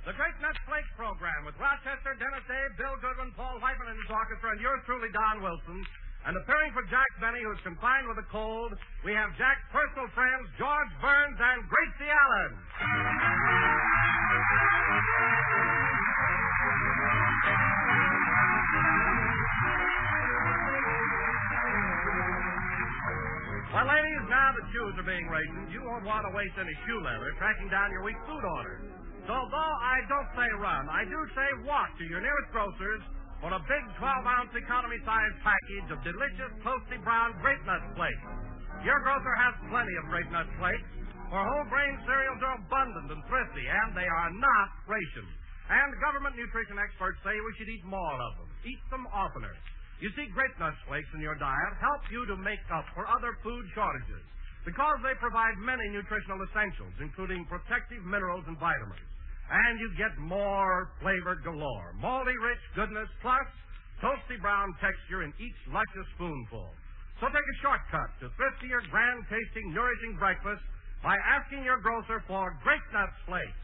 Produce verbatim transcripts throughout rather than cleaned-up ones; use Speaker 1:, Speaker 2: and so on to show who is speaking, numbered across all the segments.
Speaker 1: The Great Nuts Flakes program with Rochester, Dennis Day, Bill Goodwin, Paul Whiteman and his orchestra, and yours truly, Don Wilson. And appearing for Jack Benny, who's confined with a cold, we have Jack's personal friends, George Burns and Gracie Allen. Well, ladies, now that shoes are being rationed, you won't want to waste any shoe leather tracking down your week's food order. So, though I don't say run, I do say walk to your nearest grocer's for a big twelve-ounce economy-sized package of delicious, toasty brown Grape Nuts Flakes. Your grocer has plenty of Grape Nuts Flakes, for whole grain cereals are abundant and thrifty, and they are not rationed. And government nutrition experts say we should eat more of them. Eat them oftener. You see, Grape Nuts Flakes in your diet help you to make up for other food shortages because they provide many nutritional essentials, including protective minerals and vitamins. And you get more flavor galore, malty-rich goodness, plus toasty brown texture in each luscious spoonful. So take a shortcut to thriftier, grand-tasting, nourishing breakfast by asking your grocer for Grape Nuts Flakes.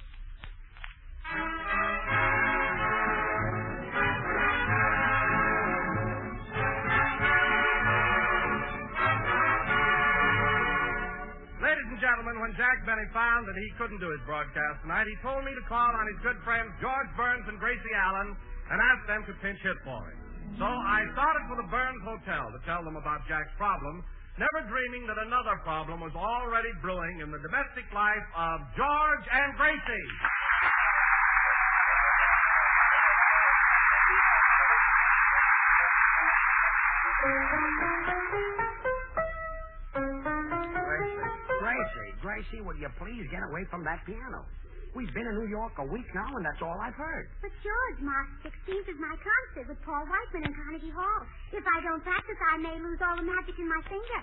Speaker 1: Ladies and gentlemen, when Jack Benny found that he couldn't do his broadcast tonight, he told me to call on his good friends George Burns and Gracie Allen and ask them to pinch hit for him. So I started for the Burns Hotel to tell them about Jack's problem, never dreaming that another problem was already brewing in the domestic life of George and Gracie.
Speaker 2: Gracie, Gracie, will you please get away from that piano? We've been in New York a week now, and that's all I've heard.
Speaker 3: But, George, March sixteenth is my concert with Paul Whiteman in Carnegie Hall. If I don't practice, I may lose all the magic in my finger.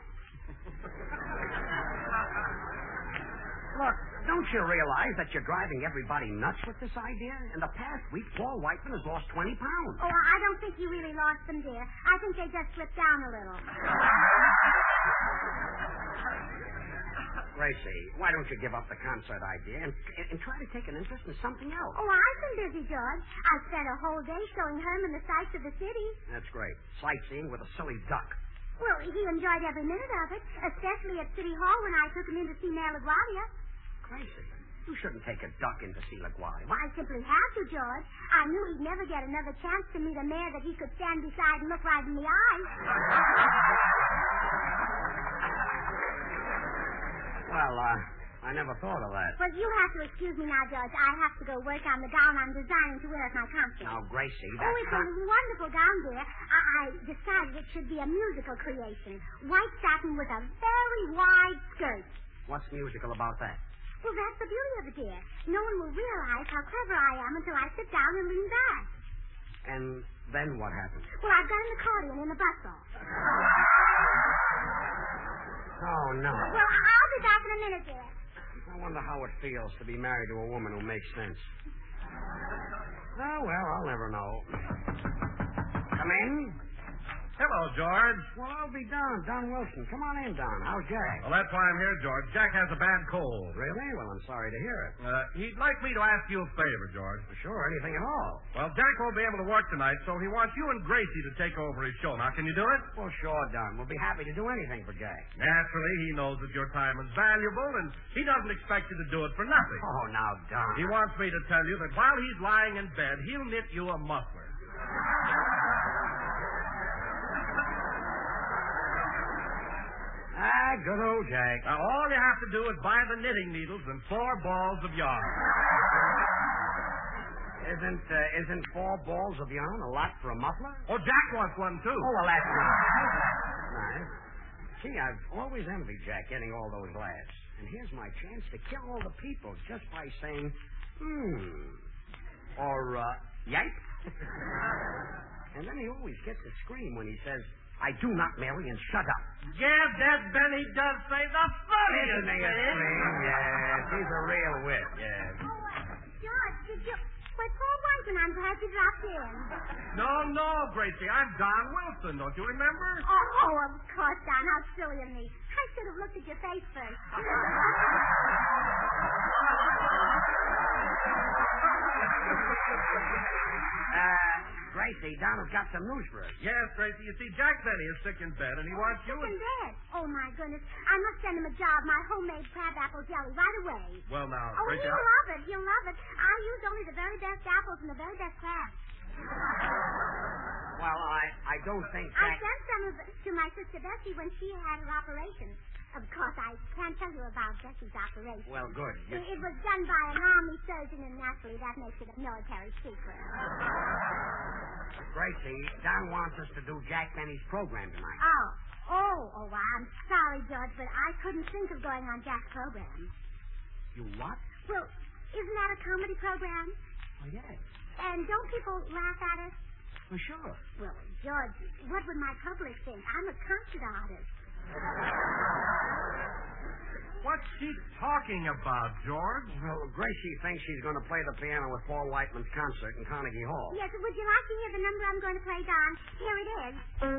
Speaker 2: Look, don't you realize that you're driving everybody nuts with this idea? In the past week, Paul Whiteman has lost twenty pounds.
Speaker 3: Oh, I don't think you really lost them, dear. I think they just slipped down a little.
Speaker 2: Gracie, why don't you give up the concert idea and, and try to take an interest in something else?
Speaker 3: Oh, I've been busy, George. I spent a whole day showing Herman the sights of the city.
Speaker 2: That's great. Sightseeing with a silly duck.
Speaker 3: Well, he enjoyed every minute of it, especially at City Hall when I took him in to see Mayor LaGuardia.
Speaker 2: Gracie, you shouldn't take a duck in to see LaGuardia.
Speaker 3: I simply had to, George. I knew he'd never get another chance to meet a mayor that he could stand beside and look right in the eye.
Speaker 2: Well, uh, I never thought of that.
Speaker 3: Well, you have to excuse me now, George. I have to go work on the gown I'm designing to wear at my concert.
Speaker 2: Now, Gracie, that's
Speaker 3: Oh, it's
Speaker 2: not...
Speaker 3: a wonderful gown, dear. I, I decided it should be a musical creation. White satin with a very wide skirt.
Speaker 2: What's musical about that?
Speaker 3: Well, that's the beauty of it, dear. No one will realize how clever I am until I sit down and lean back.
Speaker 2: And then what happens?
Speaker 3: Well, I've got an accordion in the bustle.
Speaker 2: Oh, no.
Speaker 3: Well, I'll be back in a minute, dear.
Speaker 2: I wonder how it feels to be married to a woman who makes sense. Oh, well, I'll never know. Come in.
Speaker 1: Hello, George.
Speaker 2: Well, I'll be Don. Don Wilson. Come on in, Don. How's Jack?
Speaker 1: Well, that's why I'm here, George. Jack has a bad cold.
Speaker 2: Really? Well, I'm sorry to hear it.
Speaker 1: Uh, he'd like me to ask you a favor, George.
Speaker 2: Sure, anything at all.
Speaker 1: Well, Jack won't be able to work tonight, so he wants you and Gracie to take over his show. Now, can you do it?
Speaker 2: Well, sure, Don. We'll be happy to do anything for Jack.
Speaker 1: Naturally, he knows that your time is valuable, and he doesn't expect you to do it for nothing.
Speaker 2: Oh, now, Don.
Speaker 1: He wants me to tell you that while he's lying in bed, he'll knit you a muffler.
Speaker 2: Ah, good old Jack.
Speaker 1: Now, all you have to do is buy the knitting needles and four balls of yarn.
Speaker 2: Isn't uh, isn't four balls of yarn a lot for a muffler?
Speaker 1: Oh, Jack wants one, too.
Speaker 2: Oh, well, that's nice. Nice. See, I've always envied Jack getting all those laughs. And here's my chance to kill all the people just by saying, hmm, or, uh, yipe. And then he always gets a scream when he says, I do not, Mary, and shut up.
Speaker 1: Yes, that Benny does say the funniest
Speaker 2: Isn't he a
Speaker 1: thing.
Speaker 2: scream? Yes, he's a real wit, yes.
Speaker 3: Oh, uh, George, did you... Why, Paul Whiteman, I'm glad you dropped in.
Speaker 1: No, no, Gracie, I'm Don Wilson, don't you remember?
Speaker 3: Oh, oh, of course, Don. How silly of me. I should have looked at your face first.
Speaker 2: Uh, Gracie, Don has got some news for us.
Speaker 1: Yes, Gracie, you see, Jack Benny is sick in bed, and he wants you...
Speaker 3: In bed? Oh, my goodness. I must send him a jar of my homemade crabapple jelly right away.
Speaker 1: Well, now,
Speaker 3: Oh,
Speaker 1: Gracie...
Speaker 3: he'll
Speaker 1: I-
Speaker 3: love it. He'll love it. I use only the very best apples and the very best crabs.
Speaker 2: Well, I, I don't think
Speaker 3: I
Speaker 2: Jack...
Speaker 3: sent some of it to my sister Bessie when she had her operation. Of course, I can't tell you about Bessie's operation.
Speaker 2: Well, good. You...
Speaker 3: It, it was done by an army surgeon, and naturally that makes it a military secret.
Speaker 2: Gracie, Don wants us to do Jack Benny's program tonight.
Speaker 3: Oh. Oh, oh, well, I'm sorry, George, but I couldn't think of going on Jack's program.
Speaker 2: You what?
Speaker 3: Well, isn't that a comedy program?
Speaker 2: Oh, yes.
Speaker 3: And don't people laugh at it?
Speaker 2: Well, sure.
Speaker 3: Well, George, what would my public think? I'm a concert artist.
Speaker 1: What's she talking about, George?
Speaker 2: Well, Gracie thinks she's going to play the piano with Paul Whiteman's concert in Carnegie Hall.
Speaker 3: Yes, would you like to hear the number I'm going to play, Don? Here it is.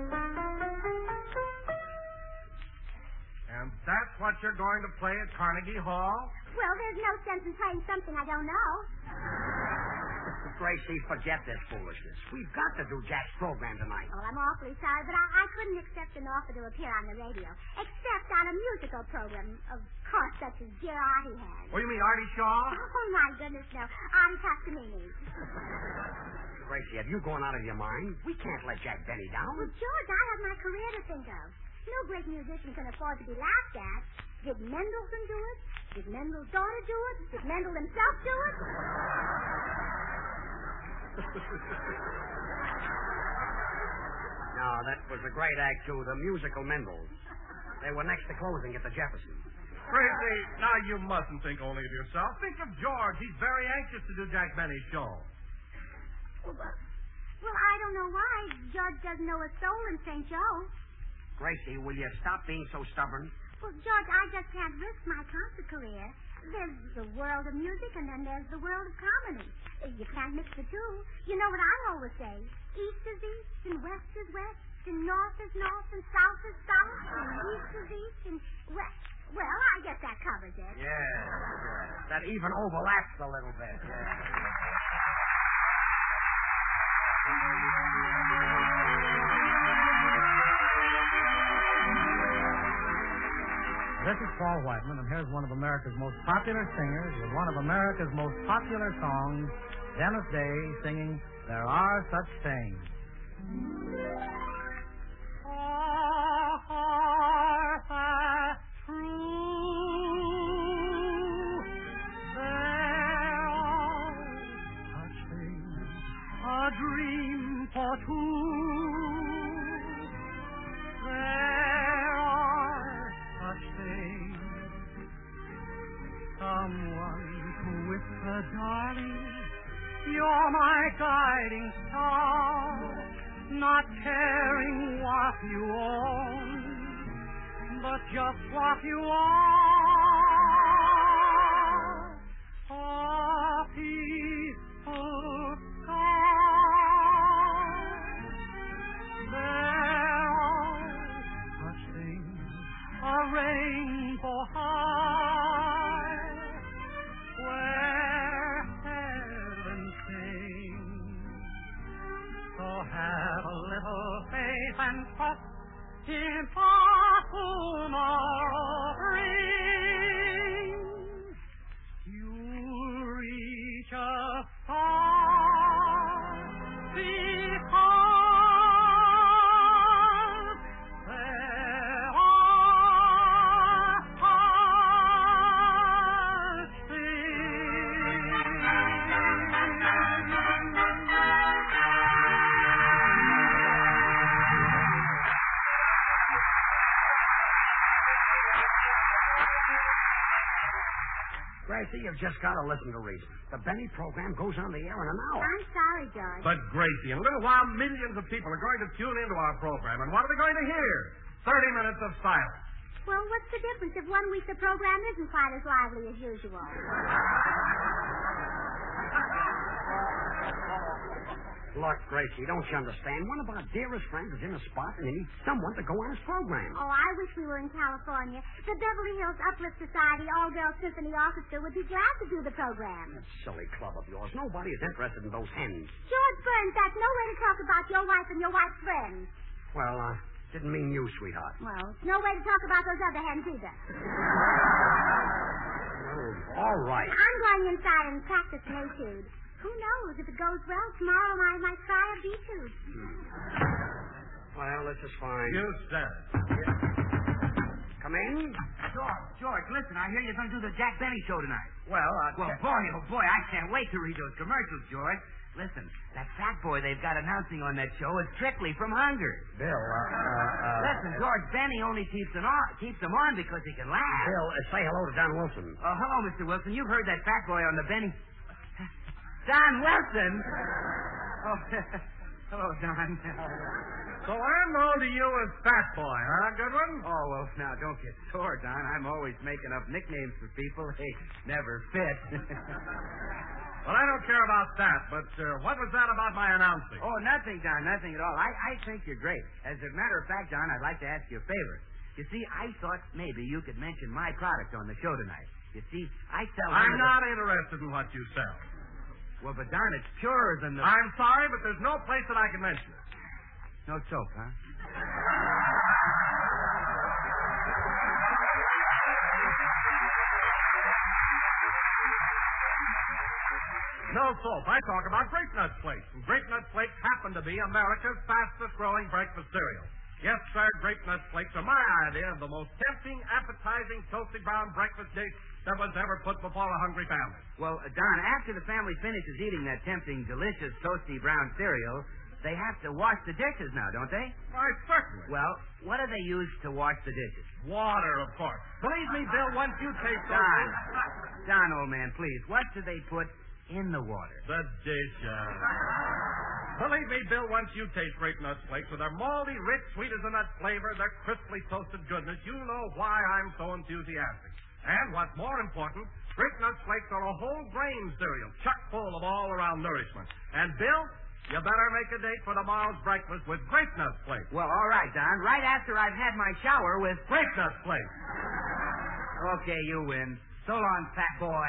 Speaker 1: And that's what you're going to play at Carnegie Hall?
Speaker 3: Well, there's no sense in playing something I don't know.
Speaker 2: Gracie, forget this foolishness. We've got to do Jack's program tonight.
Speaker 3: Oh, I'm awfully sorry, but I, I couldn't accept an offer to appear on the radio, except on a musical program, of course, such as Dear Artie has.
Speaker 1: Oh, you mean Artie Shaw?
Speaker 3: Oh, my goodness, no. Artie Pascamini.
Speaker 2: Gracie, have you gone out of your mind? We can't let Jack Benny down.
Speaker 3: Well, George, I have my career to think of. No great musician can afford to be laughed at. Did Mendelssohn do it? Did Mendel's daughter do it? Did Mendel himself do it?
Speaker 2: No, that was a great act, too. The musical Mendels. They were next to closing at the Jefferson.
Speaker 1: Gracie, now you mustn't think only of yourself. Think of George. He's very anxious to do Jack Benny's show.
Speaker 3: Well, well, I don't know why. George doesn't know a soul in Saint Joe.
Speaker 2: Gracie, will you stop being so stubborn?
Speaker 3: Well, George, I just can't risk my concert career. There's the world of music, and then there's the world of comedy. You can't mix the two. You know what I always say. East is east, and west is west, and north is north, and south is south, and east is east, and west. Well, I guess that covers it.
Speaker 2: Yes, yes. That even overlaps a little bit. Yes.
Speaker 4: This is Paul Whiteman, and here's one of America's most popular singers with one of America's most popular songs, Dennis Day singing There Are Such Things. Are that true? There are such things, a dream for two. There are such things, someone to whisper, darling, you're my guiding star, not caring what you own, but just what you are, a peaceful star. There are such things, a rainbow high, where heaven sings. So have a little faith and trust in what tomorrow brings. You'll reach a star because there are such
Speaker 2: Gracie, you've just got to listen to reason. The Benny program goes on the air in an hour.
Speaker 3: I'm sorry, George.
Speaker 1: But, Gracie, in a little while, millions of people are going to tune into our program. And what are they going to hear? Thirty minutes of silence.
Speaker 3: Well, what's the difference if one week the program isn't quite as lively as usual?
Speaker 2: Look, Gracie, don't you understand? One of our dearest friends is in a spot, and he needs someone to go on his program.
Speaker 3: Oh, I wish we were in California. The Beverly Hills Uplift Society All-Girl Symphony Orchestra would be glad to do the program.
Speaker 2: That silly club of yours. Nobody is interested in those hens.
Speaker 3: George Burns, that's no way to talk about your wife and your wife's friends.
Speaker 2: Well, uh, didn't mean you, sweetheart.
Speaker 3: Well, it's no way to talk about those other hens either.
Speaker 2: Oh, all right.
Speaker 3: I'm going inside and practice an etude. Who knows? If it goes well, tomorrow I might try a B-tude.
Speaker 2: Hmm. Well, this is fine.
Speaker 1: You said it.
Speaker 2: Come in.
Speaker 5: George, George, listen, I hear you're going to do the Jack Benny show tonight.
Speaker 2: Well, uh...
Speaker 5: Well, boy, oh, boy, I can't wait to read those commercials, George. Listen, that fat boy they've got announcing on that show is strictly from hunger.
Speaker 2: Bill, uh... uh, uh
Speaker 5: Listen, George, Benny only keeps them on, keeps them on because he can laugh.
Speaker 2: Bill, uh, say hello to Don Wilson.
Speaker 5: Oh, hello, Mister Wilson. You've heard that fat boy on the Benny... Don Wilson? Oh, hello, Don.
Speaker 1: So I'm known to you as Fat Boy, huh, Goodwin?
Speaker 5: Oh, well, now, don't get sore, Don. I'm always making up nicknames for people. They never fit.
Speaker 1: Well, I don't care about that, but uh, what was that about my announcing?
Speaker 5: Oh, nothing, Don, nothing at all. I, I think you're great. As a matter of fact, Don, I'd like to ask you a favor. You see, I thought maybe you could mention my product on the show tonight. You see, I sell...
Speaker 1: I'm not interested in what you sell.
Speaker 5: Well, but, Don, it's purer than the...
Speaker 1: I'm sorry, but there's no place that I can mention it.
Speaker 5: No soap, huh?
Speaker 1: No soap. I talk about Grape Nuts Flakes. And Grape Nuts Flakes happen to be America's fastest-growing breakfast cereal. Yes, sir, Grape Nuts Flakes are my idea of the most tempting, appetizing, toasty brown breakfast dish that was ever put before a hungry family.
Speaker 5: Well, uh, Don, after the family finishes eating that tempting, delicious, toasty brown cereal, they have to wash the dishes now, don't they?
Speaker 1: Why, certainly.
Speaker 5: Well, what do they use to wash the dishes?
Speaker 1: Water, of course. Believe me, Bill, once you taste those...
Speaker 5: Don, Don, old man, please, what do they put in the water?
Speaker 1: The dishes. Believe me, Bill, once you taste Grape Nuts Flakes with their malty, rich, sweet as a nut flavor, their crisply toasted goodness, you'll know why I'm so enthusiastic. And what's more important, Grape Nuts Flakes are a whole grain cereal, chock full of all-around nourishment. And, Bill, you better make a date for tomorrow's breakfast with Grape Nuts Flakes.
Speaker 5: Well, all right, Don. Right after I've had my shower with...
Speaker 1: Grape Nuts Flakes.
Speaker 5: Okay, you win. So long, fat boy.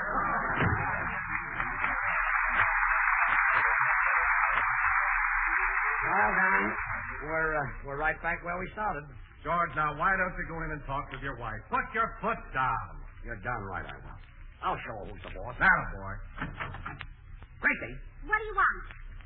Speaker 2: Well, Don, we're, uh, we're right back where we started.
Speaker 1: George, now, why don't you go in and talk with your wife? Put your foot down.
Speaker 2: You're darn right I will. I'll show her who's the boss.
Speaker 1: That boy.
Speaker 2: Gracie.
Speaker 3: What do you want?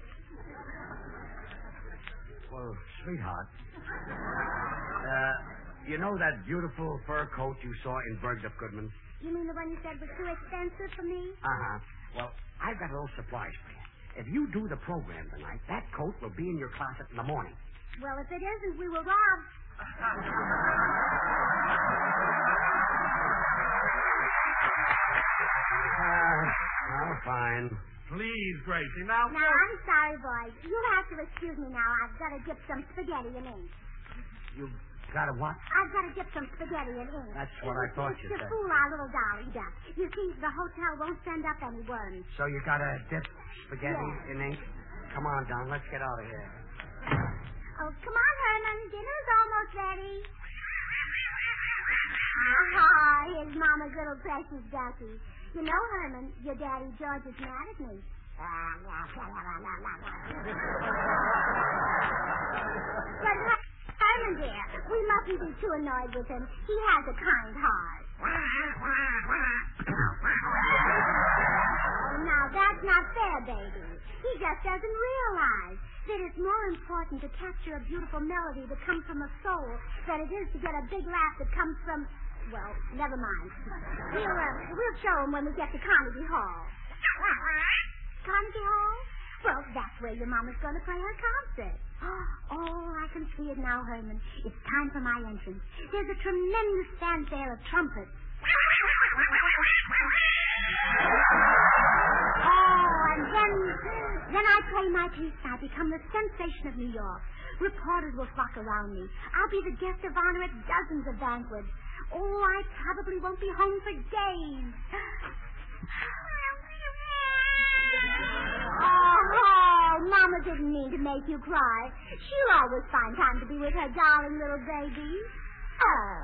Speaker 2: Well, sweetheart, uh, you know that beautiful fur coat you saw in Bergdorf Goodman?
Speaker 3: You mean the one you said was too expensive for me?
Speaker 2: Uh-huh. Well, I've got a little surprise for you. If you do the program tonight, that coat will be in your closet in the morning.
Speaker 3: Well, if it isn't, we were robbed.
Speaker 2: Uh, well, fine.
Speaker 1: Please, Gracie, now...
Speaker 3: Now, I'm sorry, boys. You'll have to excuse me now. I've got to dip some spaghetti in ink.
Speaker 2: You got a what?
Speaker 3: I've got to dip some spaghetti in ink.
Speaker 2: That's what I thought you
Speaker 3: to
Speaker 2: said.
Speaker 3: To fool our little dolly duck. You see, the hotel won't send up any worms.
Speaker 2: So you got to dip spaghetti
Speaker 3: Yes.
Speaker 2: in ink? Come on, Don. Let's get out of here.
Speaker 3: Oh, come on, Herman. Dinner's almost ready. Ah, here's Mama's little precious ducky. You know, Herman, your daddy George is mad at me. But, Herman, dear, we mustn't be too annoyed with him. He has a kind heart. Oh, now, that's not fair, baby. He just doesn't realize that it's more important to capture a beautiful melody that comes from a soul than it is to get a big laugh that comes from... Well, never mind. We'll, uh, we'll show him when we get to Carnegie Hall. Carnegie Hall? Well, that's where your mama's going to play her concert. Oh, I can see it now, Herman. It's time for my entrance. There's a tremendous fanfare of trumpets. Oh, and then, then I play my piece and I become the sensation of New York. Reporters will flock around me. I'll be the guest of honor at dozens of banquets. Oh, I probably won't be home for days. Oh, oh, Mama make you cry. She'll always find time to be with her darling little baby. Oh.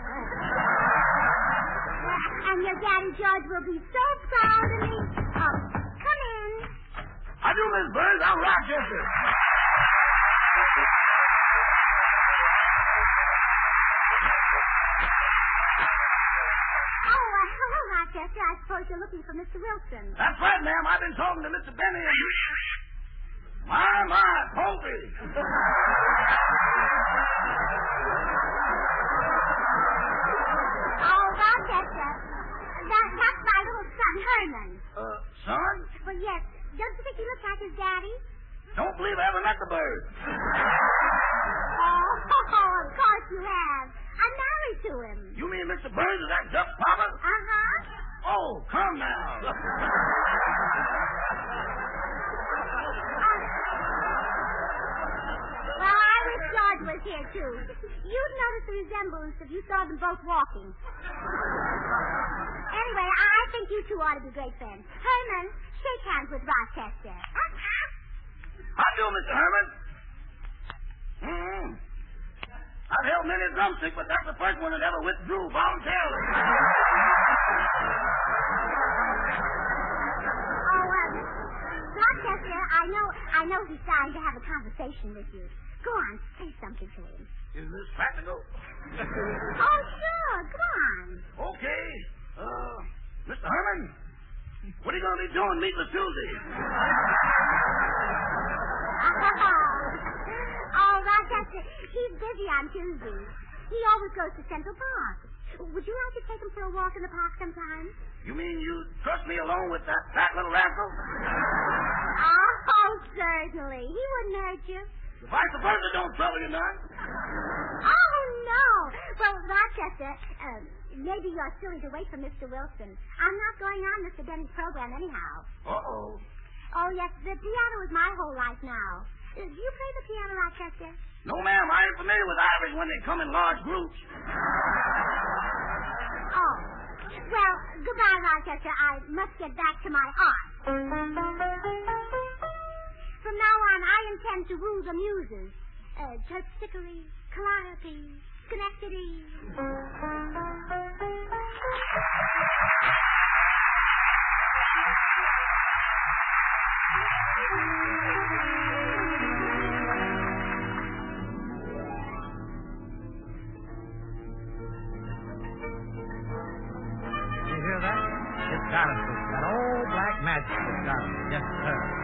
Speaker 3: And your Daddy George will be so proud of me. Oh, come in.
Speaker 2: I do, Miss Burns. I'm Rochester.
Speaker 3: Oh, uh, hello, Rochester. I suppose you're looking for Mister Wilson.
Speaker 2: That's right, ma'am. I've been talking to Mister Benny. And... My, my, poultry.
Speaker 3: Oh, Rochester. That, that's my little son, Herman.
Speaker 2: Uh, son?
Speaker 3: Well, yes. Don't you think he looks like his daddy?
Speaker 2: Don't believe I ever met the bird.
Speaker 3: Oh, of course you have. I'm married to him.
Speaker 2: You mean Mister Burns is that Duck's papa?
Speaker 3: Uh-huh.
Speaker 2: Oh, come now.
Speaker 3: Well, I wish George was here, too. You'd notice the resemblance if you saw them both walking. Anyway, I think you two ought to be great friends. Herman, shake hands with Rochester.
Speaker 2: How do, Mister Herman? Mm-hmm. I've held many a drumstick, but that's the first one that ever withdrew voluntarily.
Speaker 3: Oh, um, Rochester, I know, I know he's trying to have a conversation with you. Go on, say something to him.
Speaker 2: Is this practical?
Speaker 3: Oh, sure, come on.
Speaker 2: Okay. Uh, Mister Herman, what are you going to be doing meeting Tuesday?
Speaker 3: Oh, Rochester, he's busy on Tuesday. He always goes to Central Park. Would you like to take him for a walk in the park sometime?
Speaker 2: You mean you trust me alone with that fat little rascal?
Speaker 3: Oh, certainly. He wouldn't hurt you.
Speaker 2: The vice versa don't trouble you none.
Speaker 3: Oh, no. Well, Rochester, uh, maybe you're silly to wait for Mister Wilson. I'm not going on Mister Denny's program anyhow.
Speaker 2: Uh-oh.
Speaker 3: Oh, yes, the piano is my whole life now. Uh, do you play the piano, Rochester?
Speaker 2: No, ma'am, I ain't familiar with Irish when they come in large groups.
Speaker 3: Oh. Well, goodbye, Rochester. I must get back to my art. From now on, I intend to rule the muses. Uh, Terpsichore, Calliope, Schenectady.
Speaker 4: You hear that? It's got us. That old black magic has got us. Yes, sir.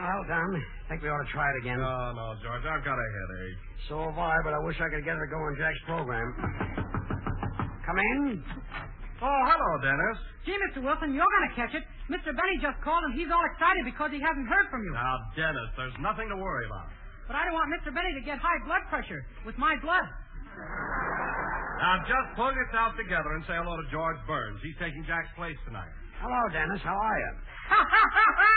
Speaker 2: Well, Don, I think we ought to try it again.
Speaker 1: No, no, George, I've got a headache.
Speaker 2: So have I, but I wish I could get her to go on Jack's program. Come in.
Speaker 1: Oh, hello, Dennis.
Speaker 6: Gee, Mister Wilson, you're going to catch it. Mister Benny just called, and he's all excited because he hasn't heard from you.
Speaker 1: Now, Dennis, there's nothing to worry about.
Speaker 6: But I don't want Mister Benny to get high blood pressure with my blood.
Speaker 1: Now, just pull yourself together and say hello to George Burns. He's taking Jack's place tonight.
Speaker 2: Hello, Dennis. How are you?
Speaker 6: Ha, ha, ha, ha!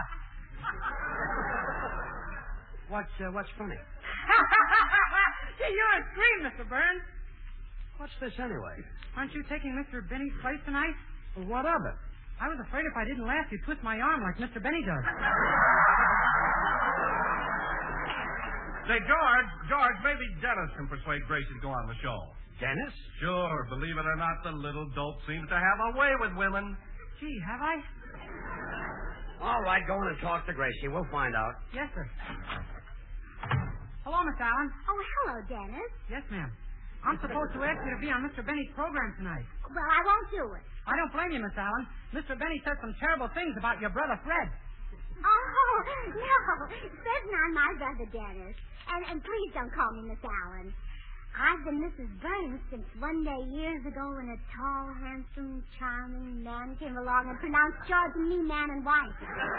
Speaker 2: What's, uh, what's funny?
Speaker 6: Ha, ha, ha, ha, ha! Gee, you're a scream, Mister Burns.
Speaker 2: What's this anyway?
Speaker 6: Aren't you taking Mister Benny's place tonight?
Speaker 2: Well, what of it?
Speaker 6: I was afraid if I didn't laugh, you'd twist my arm like Mister Benny does.
Speaker 1: Say, George, George, maybe Dennis can persuade Gracie to go on the show.
Speaker 2: Dennis?
Speaker 1: Sure, believe it or not, the little dope seems to have a way with women.
Speaker 6: Gee, have I?
Speaker 2: All right, go in and talk to Gracie. We'll find out.
Speaker 6: Yes, sir. Hello, Miss Allen.
Speaker 3: Oh, hello, Dennis.
Speaker 6: Yes, ma'am. I'm supposed to ask you to be on Mister Benny's program tonight.
Speaker 3: Well, I won't do it.
Speaker 6: I don't blame you, Miss Allen. Mister Benny said some terrible things about your brother, Fred.
Speaker 3: Oh, no. Fred's not my brother, Dennis. And, and please don't call me Miss Allen. I've been Missus Burns since one day years ago when a tall, handsome, charming man came along and pronounced George and me man and wife.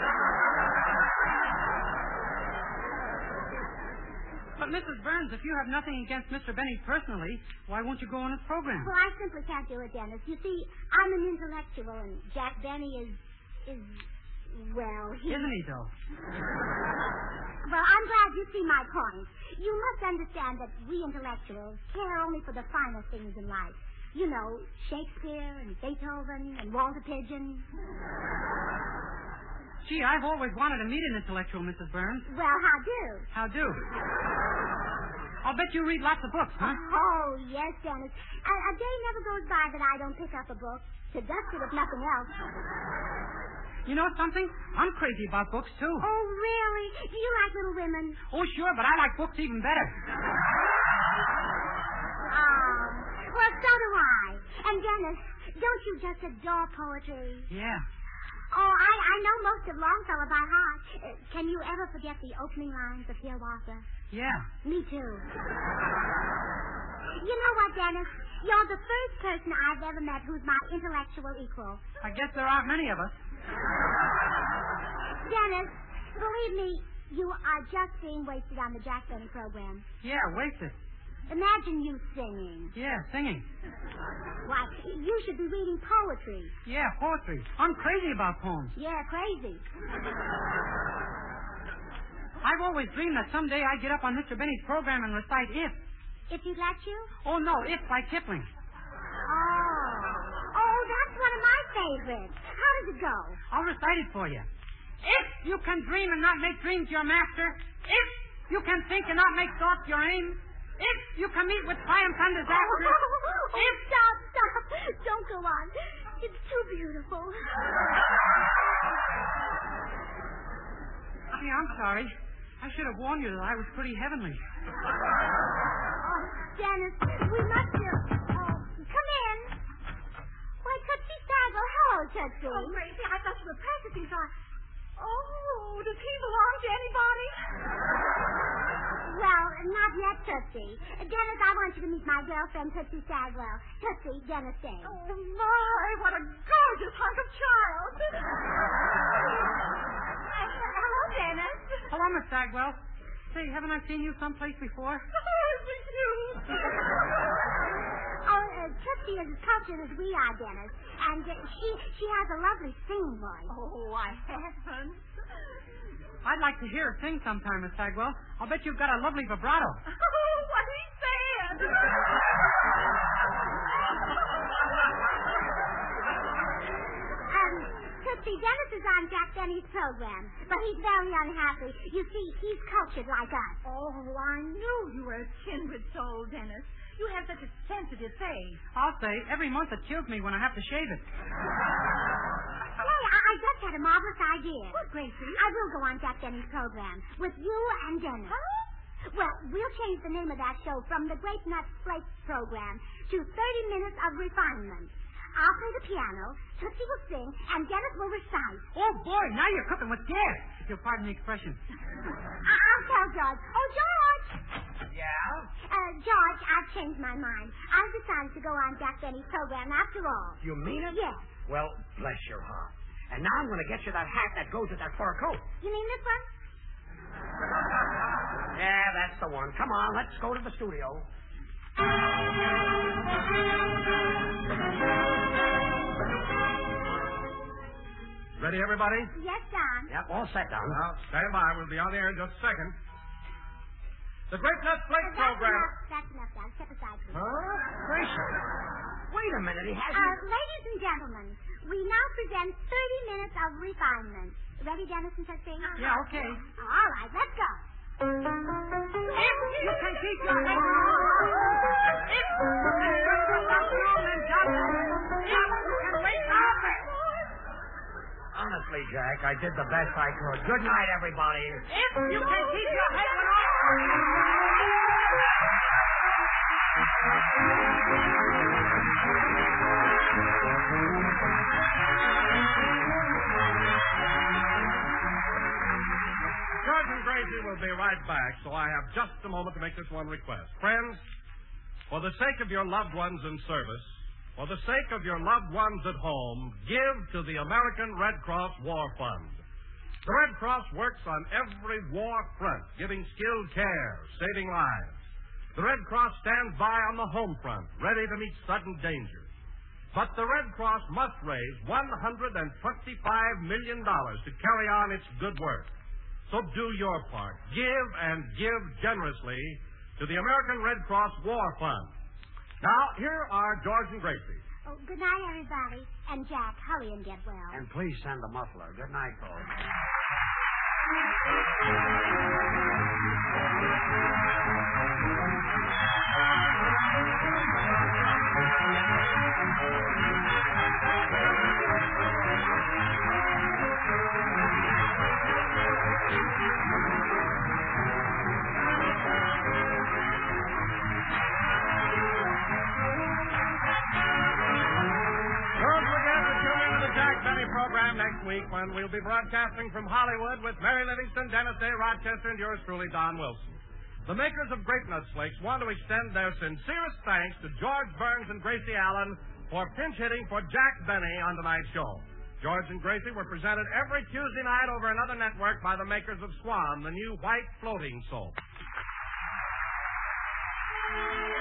Speaker 6: But, Missus Burns, if you have nothing against Mister Benny personally, why won't you go on his program?
Speaker 3: Well, I simply can't do it, Dennis. You see, I'm an intellectual, and Jack Benny is, is, well, he...
Speaker 6: Isn't he, though?
Speaker 3: Well, I'm glad you see my point. You must understand that we intellectuals care only for the finer things in life. You know, Shakespeare and Beethoven and Walter Pidgeon.
Speaker 6: Gee, I've always wanted to meet an intellectual, Missus Burns.
Speaker 3: Well, how do?
Speaker 6: How do? I'll bet you read lots of books, huh?
Speaker 3: Oh, yes, Dennis. A, a day never goes by that I don't pick up a book. To dust it, if nothing else.
Speaker 6: You know something? I'm crazy about books, too.
Speaker 3: Oh, really? Do you like Little Women?
Speaker 6: Oh, sure, but I like books even better.
Speaker 3: Oh, well, so do I. And, Dennis, don't you just adore poetry?
Speaker 6: Yeah.
Speaker 3: Oh, I, I know most of Longfellow by heart. Uh, can you ever forget the opening lines of Hiawatha?
Speaker 6: Yeah.
Speaker 3: Me too. You know what, Dennis? You're the first person I've ever met who's my intellectual equal.
Speaker 6: I guess there aren't many of us.
Speaker 3: Dennis, believe me, you are just being wasted on the Jack Benny program.
Speaker 6: Yeah, wasted.
Speaker 3: Imagine you singing.
Speaker 6: Yeah, singing.
Speaker 3: Why, you should be reading poetry.
Speaker 6: Yeah, poetry. I'm crazy about poems.
Speaker 3: Yeah, crazy.
Speaker 6: I've always dreamed that someday I'd get up on Mister Benny's program and recite If.
Speaker 3: If he'd let you?
Speaker 6: Oh, no, If by Kipling.
Speaker 3: Oh. Oh, that's one of my favorites. How does it go?
Speaker 6: I'll recite it for you. If you can dream and not make dreams your master. If you can think and not make thoughts your aim. If you can meet with triumph and disaster.
Speaker 3: Oh,
Speaker 6: If...
Speaker 3: stop, stop. Don't go on. It's too beautiful.
Speaker 6: Gee, I'm sorry. I should have warned you that I was pretty heavenly.
Speaker 3: Oh, Dennis, we must have... Oh, come in. Why, Tootsie Staggle. Hello, Tootsie.
Speaker 7: Oh, Gracie, I thought you were practicing, so I... Oh, does he belong to anybody?
Speaker 3: Well, not yet, Tootsie. Dennis, I want you to meet my girlfriend, Tootsie Stagwell. Tootsie, Dennis Day.
Speaker 7: Oh, my, what a gorgeous hunk of child. Uh, hello, Dennis.
Speaker 6: Hello, Miss Stagwell. Say, haven't I seen you someplace before?
Speaker 7: Oh, it was you.
Speaker 3: Oh, uh, Tootsie is as cultured as we are, Dennis. And uh, she she has a lovely singing voice.
Speaker 7: Oh, I haven't.
Speaker 6: I'd like to hear her sing sometime, Miss Stagwell. I'll bet you've got a lovely vibrato.
Speaker 7: Oh, what he said.
Speaker 3: Um, Tootsie, Dennis is on Jack Benny's program, but he's very unhappy. You see, he's cultured like us.
Speaker 7: Oh, I knew you were a kindred soul, Dennis. You have such a sensitive face.
Speaker 6: I'll say, every month it kills me when I have to shave it.
Speaker 3: Hey, I, I just had a marvelous idea.
Speaker 7: What, Gracie?
Speaker 3: I will go on Jack Benny's program with you and Dennis.
Speaker 7: Huh?
Speaker 3: Well, we'll change the name of that show from the Great Nut Flake program to thirty minutes of Refinement. I'll play the piano, Tootsie will sing, and Dennis will recite.
Speaker 6: Oh, boy, now you're cooking with gas, if you'll pardon the expression.
Speaker 3: I- I'll tell George. Oh, George!
Speaker 2: Yeah?
Speaker 3: Uh, George, I've changed my mind. I've decided to go on Jack Benny's program after all.
Speaker 2: You mean it?
Speaker 3: Yes.
Speaker 2: Well, bless your heart. And now I'm going to get you that hat that goes with that fur coat.
Speaker 3: You mean this one?
Speaker 2: Yeah, that's the one. Come on, let's go to the studio.
Speaker 1: Ready, everybody?
Speaker 3: Yes, Don.
Speaker 2: Yep, all set, Don.
Speaker 1: Well, stand by. We'll be on the air in just a second. The Grape Nuts Flake
Speaker 3: Uh, that's
Speaker 1: program.
Speaker 3: enough. That's enough, Don. Step aside, please.
Speaker 2: Huh? Gracious. Wait a minute, he
Speaker 3: Uh,
Speaker 2: hasn't...
Speaker 3: ladies and gentlemen, we now present thirty minutes of refinement. Ready, Dennis and Tootsie?
Speaker 6: Yeah, okay.
Speaker 3: All right, let's go.
Speaker 6: If you can keep your head on, if you can bring the love home and jump, if you can wake up.
Speaker 2: Honestly, Jack, I did the best I could. Good night, everybody.
Speaker 6: If you can keep your head on.
Speaker 1: George and Gracie will be right back, so I have just a moment to make this one request. Friends, for the sake of your loved ones in service, for the sake of your loved ones at home, give to the American Red Cross War Fund. The Red Cross works on every war front, giving skilled care, saving lives. The Red Cross stands by on the home front, ready to meet sudden danger. But the Red Cross must raise one hundred twenty-five million dollars to carry on its good work. So do your part. Give and give generously to the American Red Cross War Fund. Now, here are George and Gracie.
Speaker 3: Oh, good night, everybody. And Jack, hurry and get well.
Speaker 2: And please send a muffler. Good night, folks.
Speaker 1: Program next week when we'll be broadcasting from Hollywood with Mary Livingston, Dennis A. Rochester, and yours truly, Don Wilson. The makers of Grape Nuts Flakes want to extend their sincerest thanks to George Burns and Gracie Allen for pinch hitting for Jack Benny on tonight's show. George and Gracie were presented every Tuesday night over another network by the makers of Swan, the new white floating soap.